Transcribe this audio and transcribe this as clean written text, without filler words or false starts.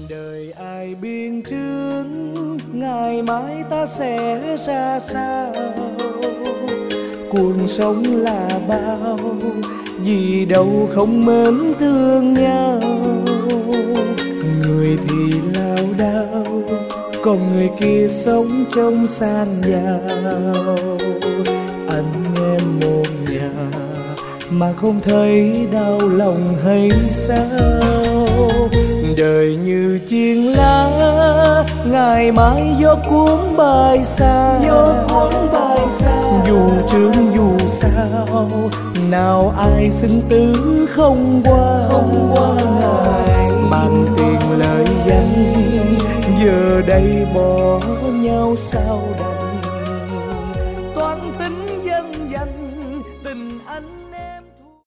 Đời ai biên trước ngày mai ta sẽ ra sao, cuộc sống là bao gì đâu không mến thương nhau. Người thì lao đao, còn người kia sống trong san giàu. Anh em một nhà mà không thấy đau lòng hay sao. Đời như chiên lá, ngày mai gió cuốn bay xa. Dù trướng dù sao, nào ai sinh tử không qua.